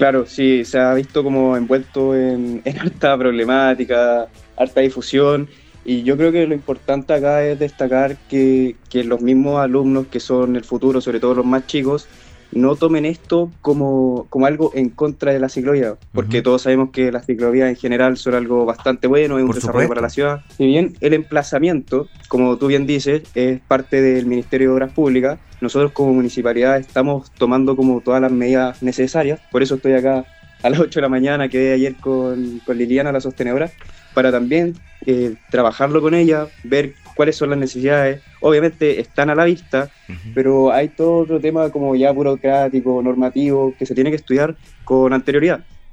Claro, sí, se ha visto como envuelto en harta problemática, harta difusión, y yo creo que lo importante acá es destacar que los mismos alumnos que son el futuro, sobre todo los más chicos, no tomen esto como algo en contra de la ciclovía, porque Ujú. todos sabemos que las ciclovías en general son algo bastante bueno, es un Por desarrollo para la supuesto. ciudad. Si bien el emplazamiento, como tú bien dices, es parte del Ministerio de Obras Públicas, nosotros como municipalidad estamos tomando como todas las medidas necesarias, por eso estoy acá a las 8 de la mañana, quedé ayer con Liliana, la sostenedora, para también trabajarlo con ella, ver cuáles son las necesidades. Obviamente están a la vista, Ujú. pero hay todo otro tema como ya burocrático, normativo, que se tiene que estudiar con anterioridad.